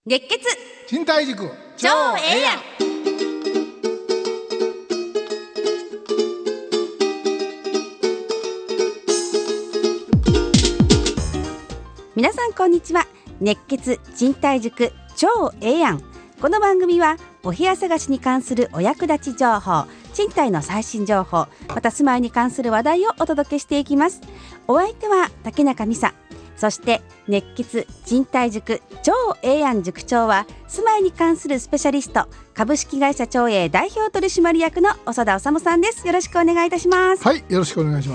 熱血賃貸塾超ええやん。皆さんこんにちは。熱血賃貸塾超ええやん。この番組はお部屋探しに関するお役立ち情報、賃貸の最新情報、また住まいに関する話題をお届けしていきます。お相手は竹中美沙、そして熱血賃貸塾超ええやん塾長は住まいに関するスペシャリスト、株式会社超え代表取締役の長田治さんです。よろしくお願いいたします。 はい、よろしくお願いします。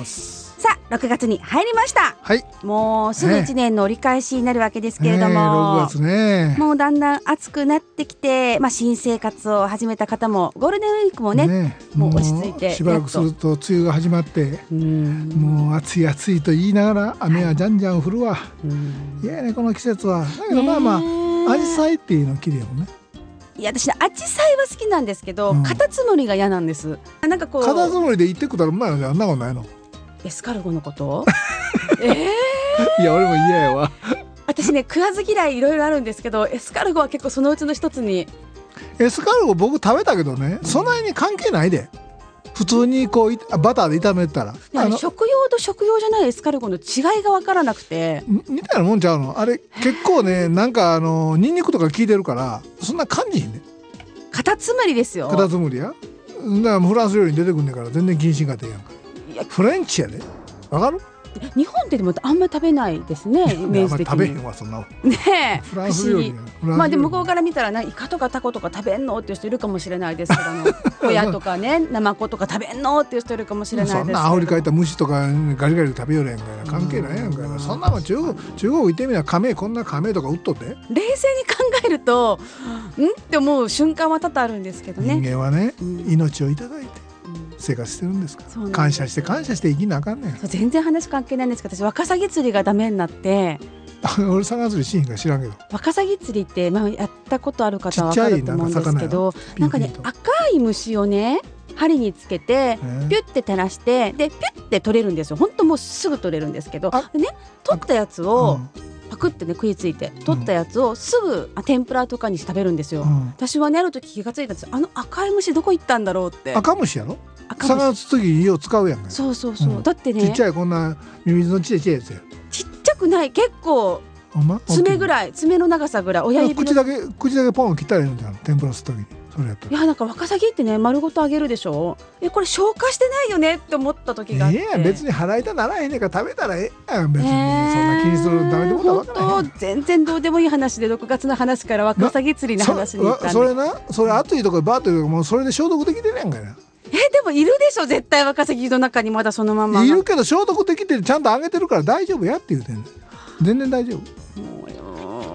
さあ6月に入りました。 はい、 もうすぐ1年の折り返しになるわけですけれども、 6月ね、 もうだんだん暑くなってきて、新生活を始めた方もゴールデンウィークもね、もう落ち着いてしばらくすると梅雨が始まって、もう暑い暑いと言いながら雨はじゃんじゃん降るわ。いやね、この季節は。だけどアジサイっていうの綺麗よね。 いや私アジサイは好きなんですけど、カタツムリが嫌なんです。なんかこうカタツムリで行ってくたらうまいのじゃあんなことないの。 エスカルゴのこといや俺も嫌やわ。 私ね、食わず嫌いいろいろあるんですけど、エスカルゴは結構そのうちの一つに。 エスカルゴ僕食べたけどね、そんなに関係ないで。普通にこうバターで炒めたら、 食用と食用じゃないエスカルゴの違いが分からなくて、 似たようなもんちゃうの。あれ結構ね、なんかニンニクとか効いてるからそんな感じひんね。 カタツムリですよ。 カタツムリや。だからフランス料理に出てくんねんから全然禁止が出やんか。フレンチやで。わかる？ 日本ってでもあんまり食べないですね、イメージ的に。 食べへんわそんなね。 フランス料理で向こうから見たらイカとかタコとか食べんのっていう人いるかもしれないですけど、ホヤとかね、ナマコとか食べんのっていう人いるかもしれないですけど、 そんなアフリカ行った虫とかガリガリ食べようやんかいな。関係ないやんかいな。そんなもん中国行ってみな、カメこんなカメとか売っとって。 冷静に考えるとって思う瞬間は多々あるんですけどね。 人間はね、命をいただいて生活してるんですから、感謝して生きなあかんねん。 全然話関係ないんですけど、私ワカサギ釣りがダメになって俺サガ釣りしへんから知らんけど、 ワカサギ釣りって、やったことある方は分かると思うんですけど、なんかね、赤い虫をね針につけてピュッて垂らして、でピュッて取れるんですよ。本当もうすぐ取れるんですけど、でね、取ったやつをパクってね食いついて取ったやつをすぐ天ぷらとかにして食べるんですよ。私はね、ある時気がついたんです。赤い虫どこ行ったんだろうって。 赤虫やろ。探す時よう使うやんか。 そう、だってね、 ちっちゃいこんなミミズのちっちゃいやつや。 ちっちゃくない、結構爪ぐらい、爪の長さぐらい、親指の口だけポン切ったらいいのじゃん、天ぷらする時に。それやったら、 いやなんかワカサギってね丸ごと揚げるでしょ。これ消化してないよねって思った時があって、 別に腹痛ならへんねんから食べたらええやん。別にそんな気にするダメでも本当全然どうでもいい話で、6月の話からワカサギ釣りの話に行ったんで、 それ暑いところバーッというともうそれで消毒できてるやんかいな。 でもいるでしょ絶対、ワカサギの中にまだそのままいるけど消毒できてちゃんと揚げてるから大丈夫やって言うてんねん。全然大丈夫。 もうよ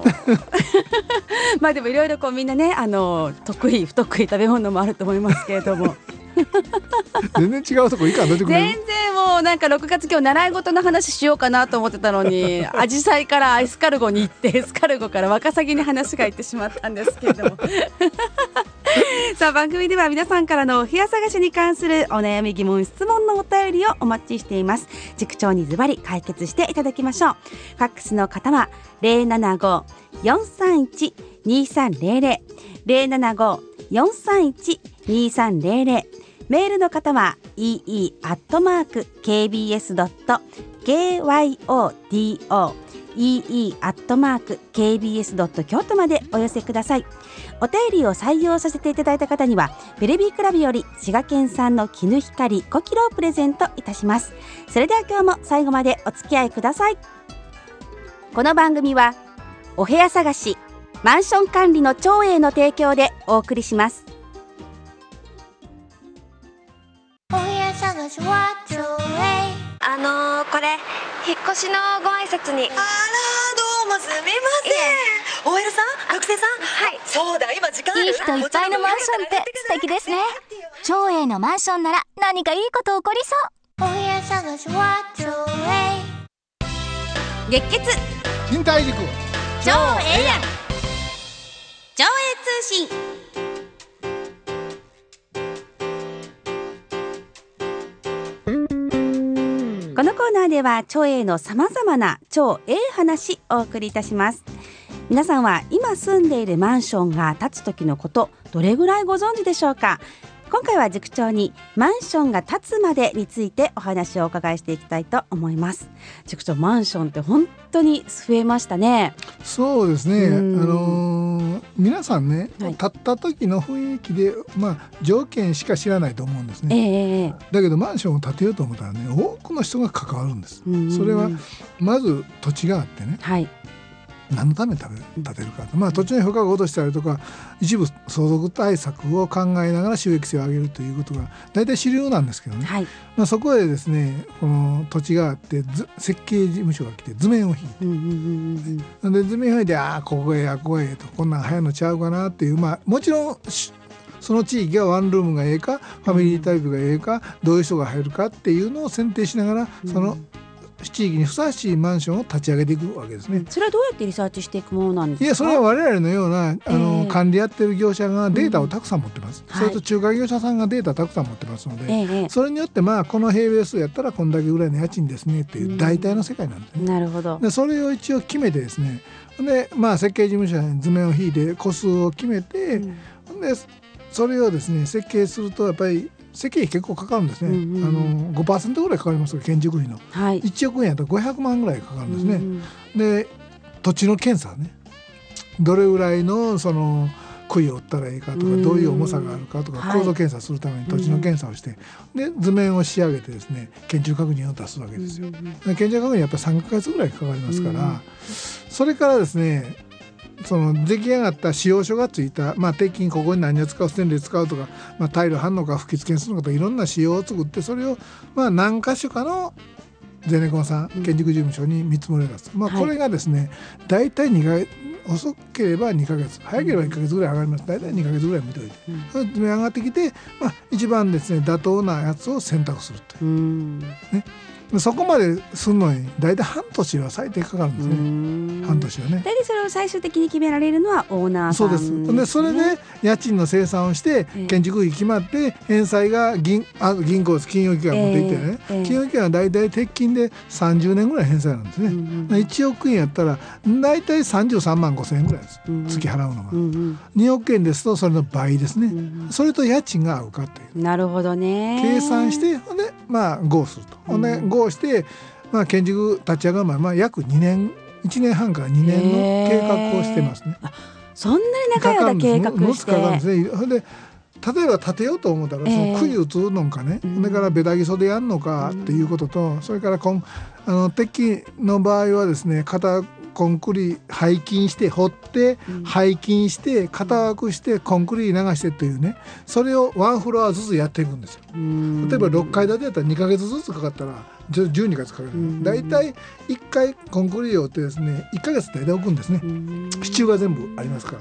でもいろいろみんなね、得意不得意食べ物もあると思いますけれども全然違うとこいいから出てくれる。 全然もうなんか6月今日習い事の話しようかなと思ってたのにアジサイからエスカルゴに行って、エスカルゴからワカサギに話がいってしまったんですけれどもさあ、番組では皆さんからのお部屋探しに関するお悩み疑問質問のお便りをお待ちしています。塾長にズバリ解決していただきましょう。ファックスの方は 075-431-2300 075-431-2300、メールの方は ee@kbs.kyodo ee@kbs.kyoto までお寄せください。お便りを採用させていただいた方にはベレビークラブより滋賀県産の絹光5キロをプレゼントいたします。それでは今日も最後までお付き合いください。この番組はお部屋探しマンション管理の長英の提供でお送りします。 お部屋探しは長英。 これ引っ越しのご挨拶に。 あら、どうもすみません。OL さん、学生さん。 はい。 そうだ、今時間ある？ いい人いっぱいのマンションって素敵ですね。長英のマンションなら何かいいこと起こりそう。お部屋探しは長英。 熱血賃貸塾超ええやん、超英通信。このコーナーでは超英のさまざまな超英話をお送りいたします。 皆さんは今住んでいるマンションが建つ時のことどれぐらいご存知でしょうか。今回は塾長にマンションが建つまでについてお話をお伺いしていきたいと思います。塾長、マンションって本当に増えましたね。 そうですね、皆さんね、 はい建った時の雰囲気で、条件しか知らないと思うんですね、だけどマンションを建てようと思ったらね、多くの人が関わるんです。それはまず土地があってね、 はい、 何のために建てるかと、土地の評価が落としたりとか一部相続対策を考えながら収益性を上げるということが大体主流なんですけどね、 はい、 そこでですね、この土地があって設計事務所が来て図面を引いて、で図面を引いてここへここへとこんなん流行るのちゃうかなっていう、もちろんその地域がワンルームがええかファミリータイプがええかどういう人が入るかっていうのを選定しながら、その地域にふさわしいマンションを立ち上げていくわけですね。 それはどうやってリサーチしていくものなんですか。 いや、それは我々のような管理やってる業者がデータをたくさん持ってます、それと仲介業者さんがデータたくさん持ってますので、それによってこの平米数やったらこんだけぐらいの家賃ですねっていう大体の世界なんですね、 なるほど。 でそれを一応決めてですね、で、設計事務所に図面を引いて個数を決めて、でそれをですね設計するとやっぱり設計費結構かかるんですね、5% ぐらいかかりますが建築費の、1億円やったら500万ぐらいかかるんですね、で土地の検査ね、どれぐらいのその杭を打ったらいいかとか、どういう重さがあるかとか、構造検査するために土地の検査をして、で図面を仕上げてですね建築確認を出すわけですよ、建築確認やっぱり3ヶ月ぐらいかかりますから、それからですねその出来上がった使用書がついた、鉄筋ここに何を使うステンレス使うとか、タイル貼るのか吹き付けするのかとかいろんな仕様を作って、それを何か所かのゼネコンさん建築事務所に見積もりを出す、これがですね大体2ヶ月、遅ければ2ヶ月、早ければ1ヶ月ぐらい上がります。大体2ヶ月ぐらい見といて、それで上がってきて、一番ですね妥当なやつを選択するという、ね、そこまでするのに大体半年は最低かかるんですね。半年はね。 大体それを最終的に決められるのはオーナーさんですね。 そうです。でそれで家賃の精算をして建築費決まって返済が銀行金融機関持っていってね、金融機関は大体鉄筋で30年ぐらい返済なんですね、1億円やったら大体33万5千円ぐらいです、月払うのが、2億円ですとそれの倍ですね、それと家賃が合うかという、 なるほどね、 計算してほんで合すると、ほんで合して、建築立ち上がる前、約2年1年半から2年の計画をしてますね。 そんなに長い間計画して、 で例えば建てようと思ったら、その杭打つのかね、それからベタ基礎でやるのかっていうことと、それから鉄筋の場合はですね片コンクリ背筋して掘って背筋して型枠してコンクリ流してというね、それをワンフロアずつやっていくんですよ。例えば6階建てだったら2ヶ月ずつかかったら12ヶ月かかる。だいたい1回コンクリをってですね1ヶ月大体置くんですね。支柱が全部ありますから、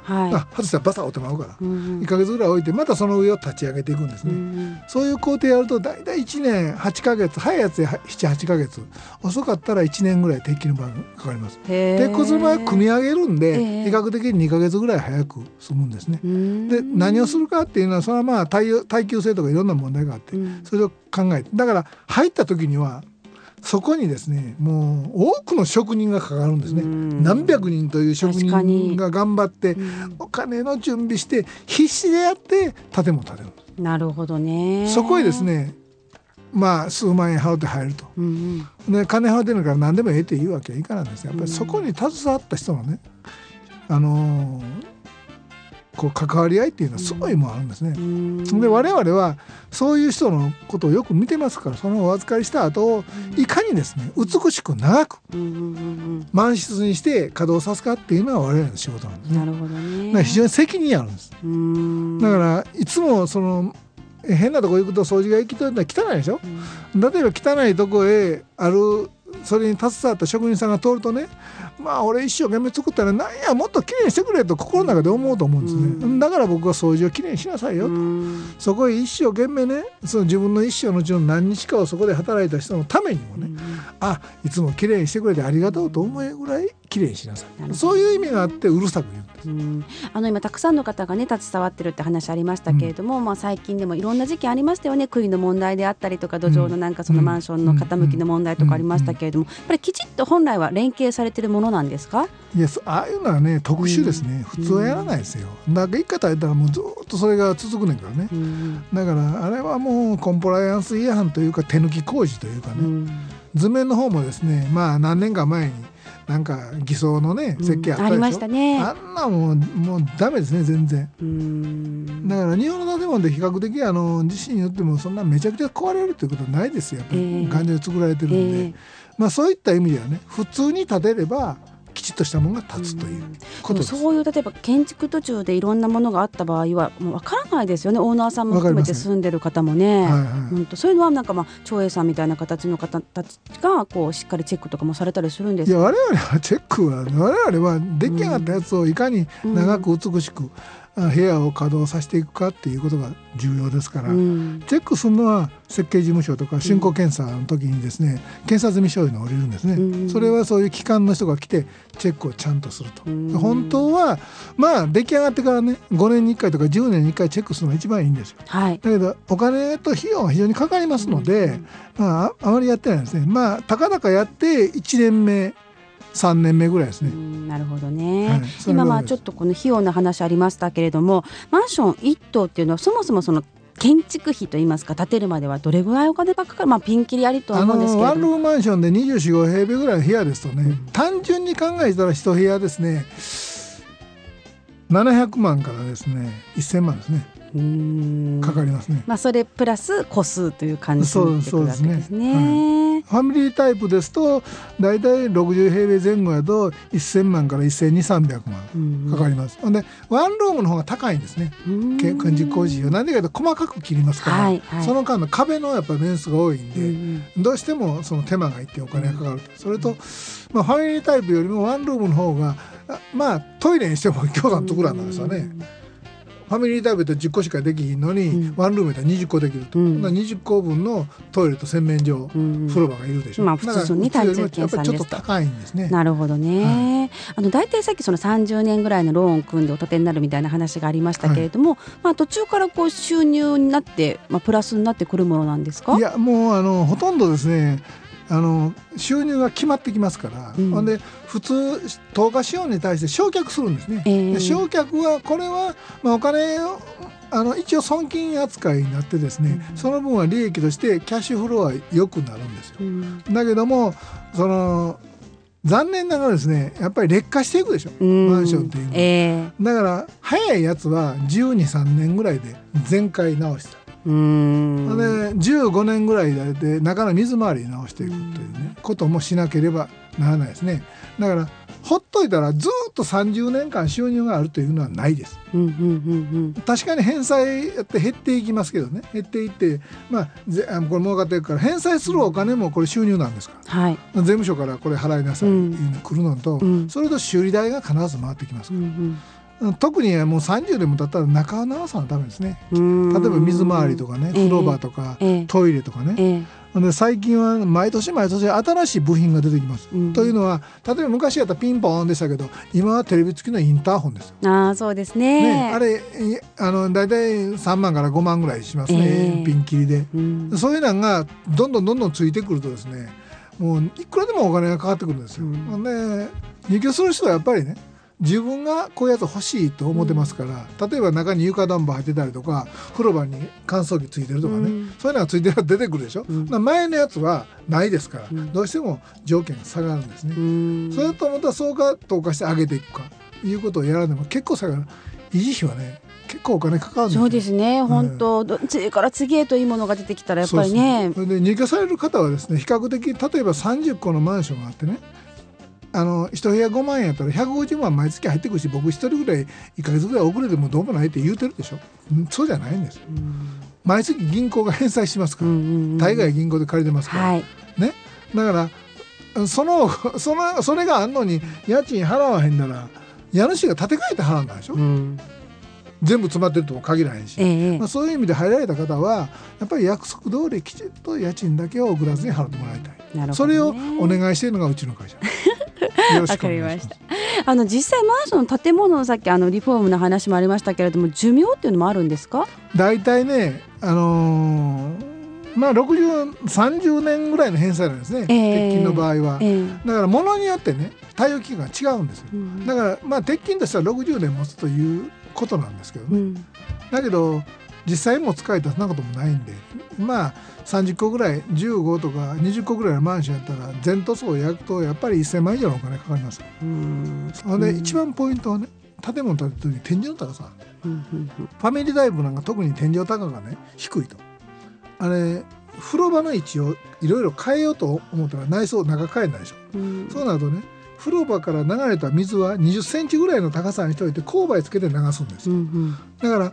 外したらバサッ落ちてまうから、1ヶ月ぐらい置いてまたその上を立ち上げていくんですね。そういう工程やるとだいたい1年8ヶ月、早いやつで 7,8 ヶ月、遅かったら1年ぐらい鉄筋の場合かかります。鉄骨の場合組み上げるんで比較的に2ヶ月ぐらい早く済むんですね。で何をするかっていうのはそれは耐久性とかいろんな問題があって、それを考えて、だから入った時にはそこにですねもう多くの職人がかかるんですね。何百人という職人が頑張ってお金の準備して必死でやって建物を建てる。 なるほどね。 そこへですね数万円払って入ると、で金払ってるから何でもええって言うわけはいかないんです。やっぱりそこに携わった人のね関わり合いっていうのはすごいもんあるんですね。で我々はそういう人のことをよく見てますから、そのお預かりした後をいかにですね美しく長く満室にして稼働さすかっていうのは我々の仕事なんですね。 なるほどね。 だから非常に責任あるんです。だからいつも変なとこ行くと掃除が行き届いたら汚いでしょ、例えば汚いとこへあるそれに携わった職人さんが通るとね、俺一生懸命作ったらなんやもっときれいにしてくれと心の中で思うと思うんですね。だから僕は掃除をきれいにしなさいよと、そこへ一生懸命ねその自分の一生のうちの何日かをそこで働いた人のためにもね、いつもきれいにしてくれてありがとうと思えぐらいきれいにしなさい。そういう意味があってうるさく言うんです。 今たくさんの方がね携わってるって話ありましたけれども、最近でもいろんな事件ありましたよね。杭の問題であったりとか土壌のなんかそのマンションの傾きの問題とかありましたけれども、やっぱりきちっと本来は連携されてるものなんですか？ いや、ああいうのはね特殊ですね。普通はやらないですよ。だから一回やったらもうずっとそれが続くねんからね。だからあれはもうコンプライアンス違反というか手抜き工事というかね、図面の方もですね、何年か前になんか偽装のね設計あったでしょ、 ありましたね。 あんなもうダメですね全然。だから日本の建物で比較的地震によってもそんなめちゃくちゃ壊れるということはないですよ。やっぱり頑丈に作られてるんで、そういった意味ではね普通に建てればきちっとしたものが立つということです。 そういう例えば建築途中でいろんなものがあった場合はもう分からないですよね。オーナーさんも含めて住んでる方もね、そういうのはなんか長栄さんみたいな形の方たちがこうしっかりチェックとかもされたりするんですか？ いや我々はチェックは我々は出来上がったやつをいかに長く美しく部屋を稼働させていくかっていうことが重要ですから、チェックするのは設計事務所とか竣工検査の時にですね、検査済み書類が下りるんですね。それはそういう機関の人が来てチェックをちゃんとすると。本当は出来上がってからね5年に1回とか10年に1回チェックするのが一番いいんですよ。だけどお金と費用が非常にかかりますので、あまりやってないんですね。たかだかやって1年目3年目ぐらいですね。 なるほどね、今ちょっとこの費用の話ありましたけれども、マンション1棟っていうのはそもそもその建築費といいますか建てるまではどれぐらいお金がかかる、ピンキリありとは思うんですけれども、 ワンルームマンションで24、5平米ぐらいの部屋ですとね、単純に考えたら1部屋ですね700万からですね1000万ですねかかりますね。 それプラス個数という感じになってくるわけですね。 ファミリータイプですとだいたい60平米前後やと1000万から1200、300万かかります。でワンルームの方が高いんですね。建築工事は何でかというと細かく切りますから、その間の壁のやっぱ面数が多いんで、どうしてもその手間がいってお金がかかる。それと、ファミリータイプよりもワンルームの方がトイレにしても強断特段なんですよね。ファミリータイプで10個しかできひんのに、ワンルームで20個できると、20個分のトイレと洗面所、風呂場がいるでしょ。 普通に単純計算ですとやっぱりちょっと高いんですね。 なるほどね、だいたいさっきその30年ぐらいのローンを組んでお建てになるみたいな話がありましたけれども、途中からこう収入になって、プラスになってくるものなんですか？いやもうほとんどですね収入が決まってきますから、で普通投下資本に対して償却するんですね。で償却はこれは、お金を一応損金扱いになってですね、その分は利益としてキャッシュフローは良くなるんですよ。だけども残念ながらですねやっぱり劣化していくでしょ、マンションっていうのは、だから早いやつは12、3年ぐらいで全壊直した。で15年ぐらいで中の水回りに直していくというねこともしなければならないですね。だからほっといたらずっと30年間収入があるというのはないです。確かに返済やって減っていきますけどね、減っていってこれ儲かっていくから返済するお金もこれ収入なんですから、税務署からこれ払いなさいっていうのが来るのと、それと修理代が必ず回ってきますから、特にもう30年も経ったら中を直さないとダメですね。例えば水回りとかね、風呂場とか、トイレとかね、で最近は毎年新しい部品が出てきます、というのは例えば昔やったらピンポーンでしたけど今はテレビ付きのインターホンですよ。 そうですね。 あれだいたい3万から5万ぐらいしますね、ピンキリで、そういうのがどんどんついてくるとですねもういくらでもお金がかかってくるんですよ。で入居する人はやっぱりね自分がこういうやつ欲しいと思ってますから、例えば中に床暖房入ってたりとか風呂場に乾燥機ついてるとかね、そういうのがついてるのが出てくるでしょ、前のやつはないですから、どうしても条件が下がるんですね。それとまたそうか投下して上げていくかいうことをやらねば結構下がる。維持費はね結構お金かかるんですよ。 そうですね、本当、次から次へといいものが出てきたらやっぱりね。 それで入居される方はですね比較的例えば30個のマンションがあってね一部屋5万円やったら150万毎月入ってくるし、僕一人ぐらい1ヶ月ぐらい遅れてもどうもないって言うてるでしょ。そうじゃないんですよ。毎月銀行が返済しますから、大概銀行で借りてますから、ね、だからそれがあんのに家賃払わへんなら家主が建て替えて払うんだでしょ、全部詰まってるとも限らへんし、そういう意味で入られた方はやっぱり約束通りきちっと家賃だけを遅らずに払ってもらいたい、それをお願いしているのがうちの会社よろしくお願いします。 実際マンションの建物のさっきリフォームの話もありましたけれども、寿命っていうのもあるんですか？ だいたいね、30年ぐらいの返済なんですね、鉄筋の場合は、だから物によってね耐用期間が違うんですよ、だから鉄筋としては60年持つということなんですけどね、だけど実際も使えたらそんなこともないんで、30個ぐらい15とか20個ぐらいのマンションやったら全塗装を焼くとやっぱり1000万以上のお金かかります。で一番ポイントはね、建物建てる時に天井の高さ、ファミリータイプなんか特に天井高がね低いと、あれ風呂場の位置をいろいろ変えようと思ったら内装中変えないでしょ、そうなるとね風呂場から流れた水は20センチぐらいの高さにしといて勾配つけて流すんですよ、だから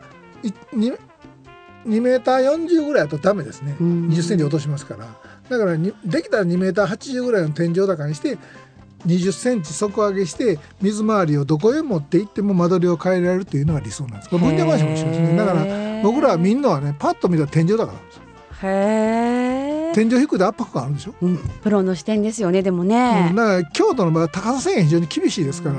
2メーター40ぐらいだとダメですね、20センチ落としますから、だからできたら2メーター80ぐらいの天井高にして20センチ底上げして水回りをどこへ持って行っても間取りを変えられるというのが理想なんです。これ分譲マンションも一緒ですね。だから僕らはみんなはねパッと見たら天井高なんですよ。天井低いで圧迫感あるでしょ、 プロの視点ですよね。でもね、 だから京都の場合は高さ制限非常に厳しいですから、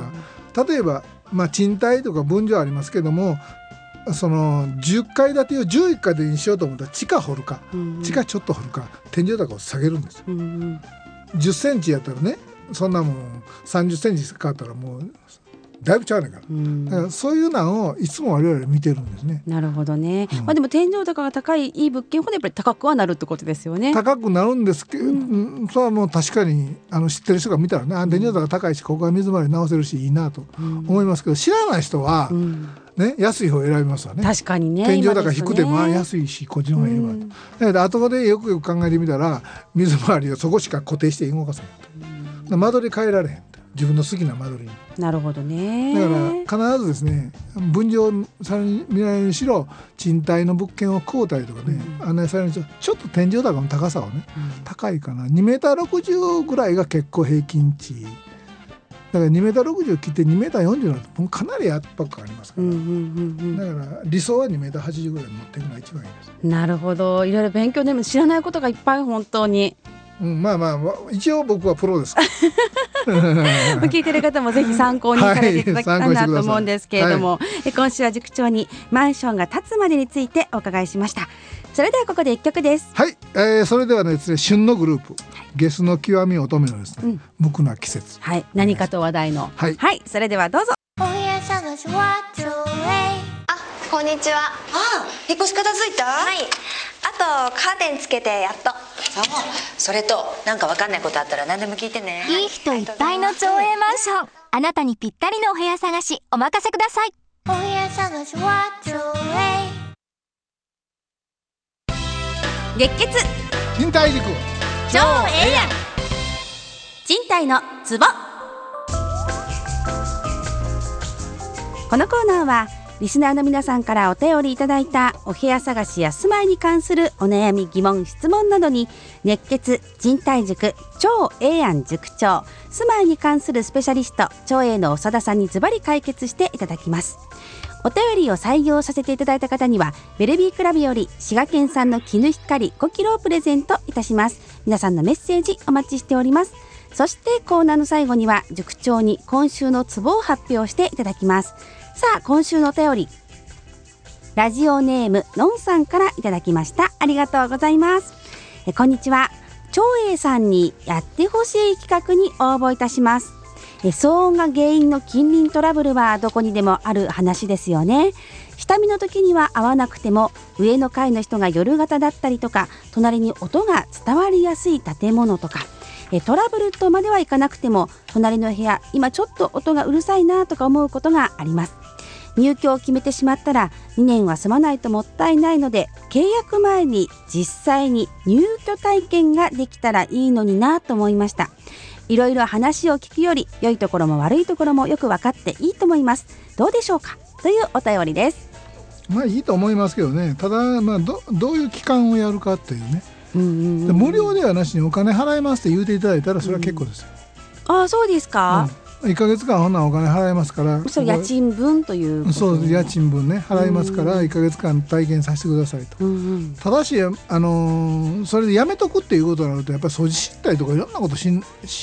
例えば、賃貸とか分譲ありますけども、その10階建てを11階建てにしようと思ったら地下掘るか、地下ちょっと掘るか天井高を下げるんですよ、10センチやったらね、そんなもん30センチかかったらもうだいぶちゃうねんから、だからそういうのをいつも我々見てるんですね。 なるほどね、でも天井高が高いいい物件ほどやっぱり高くはなるってことですよね。 高くなるんですけど、それはもう確かに知ってる人が見たらね、天井高高いしここは水回り直せるしいいなと思いますけど、知らない人は、安い方を選びますわね。 確かにね、 天井高低くても安いしこっちの方がいいわ、だけど後でよくよく考えてみたら水回りをそこしか固定して動かせへんと、間取り変えられへん、自分の好きな間取りに。 なるほどね。 だから必ずですね、分譲される未来にしろ賃貸の物件を買うたりとかね、案内されるにしろちょっと天井高の高さをね、高いかな2メーター60ぐらいが結構平均値だから2メーター60切って2メーター40になるとかなり圧迫感ありますから、だから理想は2メーター80ぐらい持っていくのが一番いいです。 なるほど、いろいろ勉強でも知らないことがいっぱい本当に、 一応僕はプロです聞いてる方もぜひ参考にされていただきたいなと思うんですけれども、今週は塾長にマンションが建つまでについてお伺いしました。それではここで1曲です。 はい、それではですね、旬のグループ、ゲスの極み乙女のですね、無垢な季節、 何かと話題の、それではどうぞ。 お部屋探しはちょこんにちは。 引っ越し片付いた？ はい。あとカーテンつけてやっと。 それとなんかわかんないことあったら何でも聞いてね。 いい人いっぱいの町営マンション、あなたにぴったりのお部屋探しお任せください。お部屋探しは町営。 月血賃貸塾超ええやん、賃貸のツボ。このコーナーはリスナーの皆さんからお便りいただいたお部屋探しや住まいに関するお悩み疑問質問などに、熱血賃貸塾超ええやん塾長、住まいに関するスペシャリスト超えの長田さんにズバリ解決していただきます。お便りを採用させていただいた方にはベルビークラブより滋賀県産の絹光5キロをプレゼントいたします。皆さんのメッセージお待ちしております。そしてコーナーの最後には塾長に今週のツボを発表していただきます。さあ、今週のお便り、ラジオネームのんさんからいただきました。ありがとうございます。こんにちは。長英さんにやってほしい企画に応募いたします。騒音が原因の近隣トラブルはどこにでもある話ですよね。下見の時には合わなくても上の階の人が夜型だったりとか、隣に音が伝わりやすい建物とか、トラブルとまではいかなくても隣の部屋今ちょっと音がうるさいなとか思うことがあります。入居を決めてしまったら2年は住まないともったいないので、契約前に実際に入居体験ができたらいいのになと思いました。いろいろ話を聞くより良いところも悪いところもよく分かっていいと思います。どうでしょうか、というお便りです。 いいと思いますけどね。ただどういう期間をやるかっていうね、無料ではなしにお金払いますって言うていただいたらそれは結構ですよ。 そうですか。 1ヶ月間ほんならお金払いますから、 それ家賃分ということ。 そう、家賃分ね払いますから1ヶ月間体験させてくださいと、ただしそれでやめとくっていうことになるとやっぱり掃除したりとかいろんなこと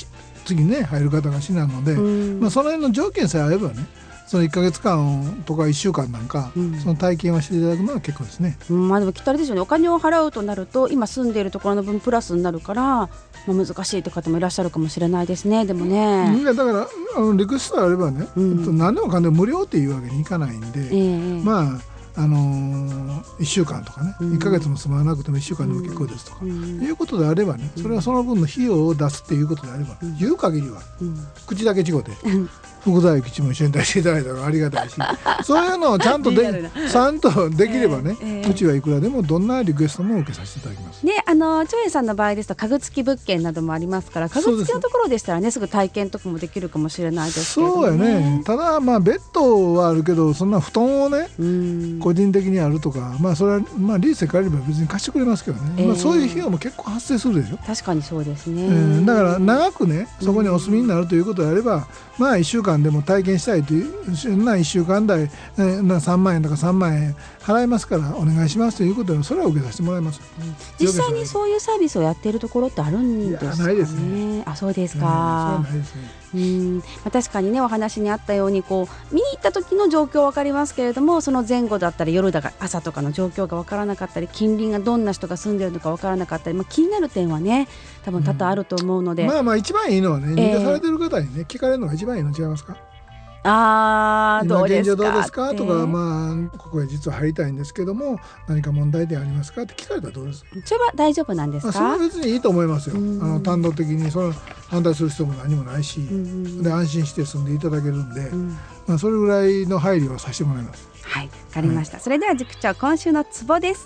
次ね入る方が死なので、その辺の条件さえあればね、その1ヶ月間とか1週間なんか、その体験をしていただくのは結構ですね。 でもきっとあれですよね、お金を払うとなると今住んでいるところの分プラスになるから、難しいという方もいらっしゃるかもしれないですね。でもね、 だからリクエストがあればね、何でもかんでも無料っていうわけにいかないんで、1週間とかね、1ヶ月も住まなくても1週間でも結構ですとか、いうことであればね、それはその分の費用を出すっていうことであれば、言う限りは、口だけ違うて副代基地も一緒に出していただいたらありがたいしそういうのをちゃんとできればね、うちはいくらでもどんなリクエストも受けさせていただきますね。長英さんの場合ですと家具付き物件などもありますから、家具付きのところでしたらね、すぐ体験とかもできるかもしれないですけどね。 そうやね。ただベッドはあるけど、そんな布団をね、個人的にあるとか、それはリースで借りれば別に貸してくれますけどね、そういう費用も結構発生するでしょ。 確かにそうですね、 だから長くねそこにお住みになるということであれば、1週間でも体験したいという1週間代3万円とか3万円払いますからお願いしますということで、それは受けさせてもらいます。 実際にそういうサービスをやっているところってあるんですかね。 ないですね。 そうですか。 そうないですね。 確かにね、お話にあったように見に行った時の状況は分かりますけれども、その前後だったり夜だか朝とかの状況が分からなかったり、近隣がどんな人が住んでいるのか分からなかったり、気になる点はね多分多々あると思うので、 一番いいのはね、入居されてる方にね、聞かれるのが一番いいの違いますか。 どうですか現状どうですかとか、ここへ実は入りたいんですけども何か問題点ありますかって聞かれたらどうですか。 それは大丈夫なんですか。 それは別にいいと思いますよ。単独的にその反対する人も何もないし、で安心して住んでいただけるんで、それぐらいの配慮はさせてもらいます。 はい、わかりました。それでは塾長、今週のツボです。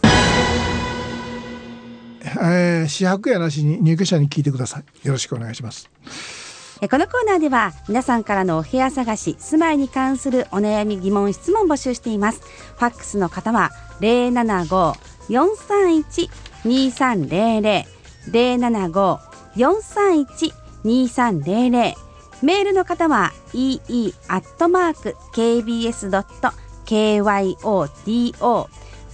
私泊やなしに入居者に聞いてください。よろしくお願いします。 このコーナーでは皆さんからのお部屋探し、住まいに関するお悩み疑問質問募集しています。ファックスの方は 075-431-2300 075-431-2300、 メールの方は ee@kbs.kyoto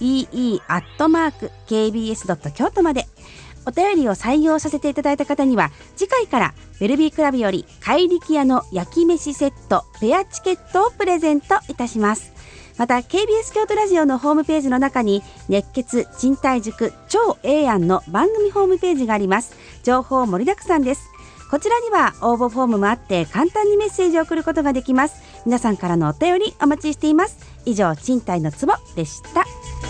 ee@kbs.kyoto まで。お便りを採用させていただいた方には次回からベルビークラブより怪力屋の焼き飯セットペアチケットをプレゼントいたします。また KBS 京都ラジオのホームページの中に熱血賃貸塾超A案の番組ホームページがあります。情報盛りだくさんです。こちらには応募フォームもあって簡単にメッセージを送ることができます。皆さんからのお便りお待ちしています。以上、賃貸のツボでした。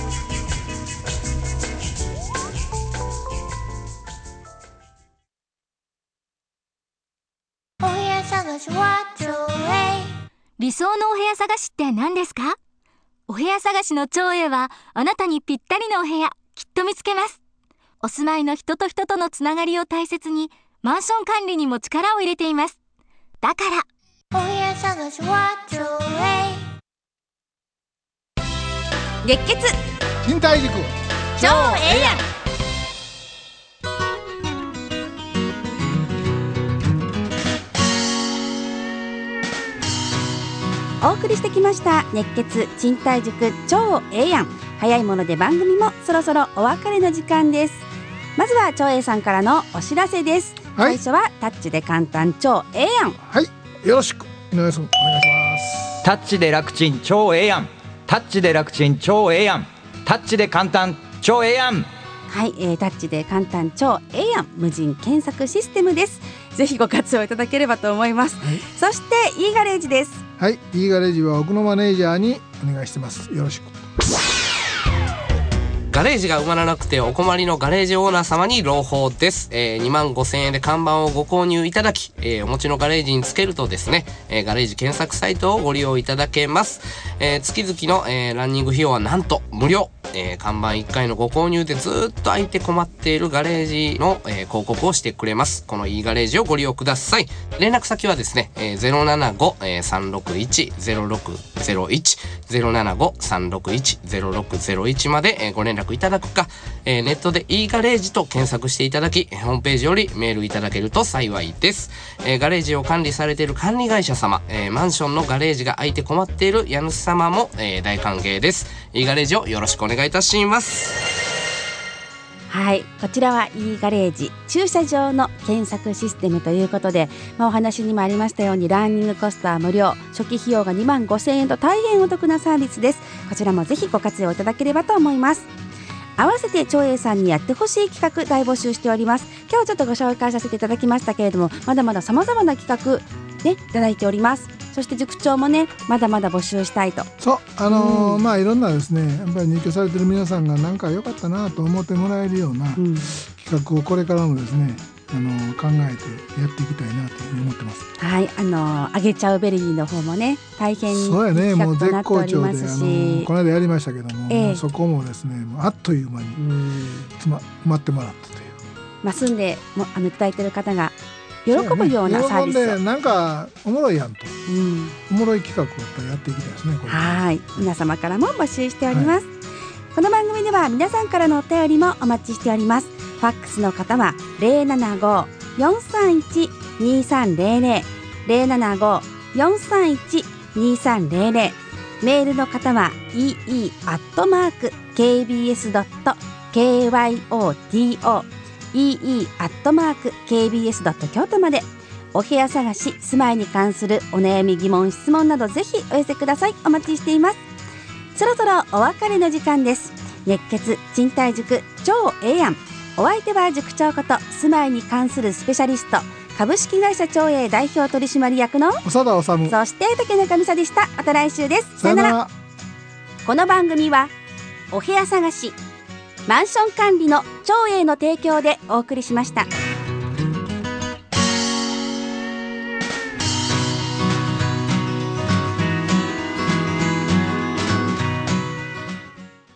理想のお部屋探しって何ですか？お部屋探しの長英はあなたにぴったりのお部屋きっと見つけます。お住まいの人と人とのつながりを大切にマンション管理にも力を入れています。だからお部屋探しは長英。 熱血賃貸塾超ええやん。 お送りしてきました熱血賃貸塾超ええやん。早いもので番組もそろそろお別れの時間です。まずは超えさんからのお知らせです。最初はタッチで簡単超ええやん。 はい、よろしく井上さんお願いします。 タッチで楽ちん超ええやん。タッチで楽ちん超ええやん。タッチで簡単超ええやん。 はい、タッチで簡単超ええやん無人検索システムです。ぜひご活用いただければと思います。そしていいガレージです。 はい、いいガレージは奥のマネージャーにお願いしてます。よろしく。 ガレージが埋まらなくてお困りのガレージオーナー様に朗報です。25,000円で看板をご購入いただき、お持ちのガレージにつけるとですね、ガレージ検索サイトをご利用いただけます。月々の、ランニング費用はなんと無料。看板1回のご購入でずっと空いて困っているガレージの、広告をしてくれます。このいいガレージをご利用ください。連絡先はですね、075-361-0601 075-361-0601 まで、ご連絡いただくか、ネットでいいガレージと検索していただき、ホームページよりメールいただけると幸いです。ガレージを管理されている管理会社様、マンションのガレージが空いて困っている家主様も、大歓迎です。いいガレージをよろしくお願いいたします。 はい、こちらは e ガレージ駐車場の検索システムということで、お話にもありましたようにランニングコストは無料、初期費用が25,000円と大変お得なサービスです。こちらもぜひご活用いただければと思います。合わせて長英さんにやってほしい企画大募集しております。今日ちょっとご紹介させていただきましたけれども、まだまだ様々な企画ねいただいております。そして塾長もねまだまだ募集したいと。そういろんなですねやっぱり入居されてる皆さんがなんか良かったなと思ってもらえるような企画をこれからもですね考えてやっていきたいなというふうに思ってます。 はい、あげちゃうベルギーの方もね大変いいそうやね、もう絶好調でこの間やりましたけども、そこもですねもうあっという間に埋まってもらったという、 住んでもいただいてる方が喜ぶようなサービスを、 喜んでなんかおもろいやんと、おもろい企画をやっぱりやっていきたいですね。これはい、皆様からも募集しております。この番組では皆さんからのお便りもお待ちしております。ファックスの方は 075-431-2300 075-431-2300、メールの方は ee@kbs.kyoto ee@kbs.kyoto まで。お部屋探し、住まいに関するお悩み疑問質問などぜひお寄せください。お待ちしています。そろそろお別れの時間です。熱血賃貸塾超ええやん。お相手は塾長こと住まいに関するスペシャリスト株式会社超英代表取締役の長田治、 そして竹中美沙でした。また来週です。さよなら。この番組はお部屋探しマンション管理の超英の提供でお送りしました。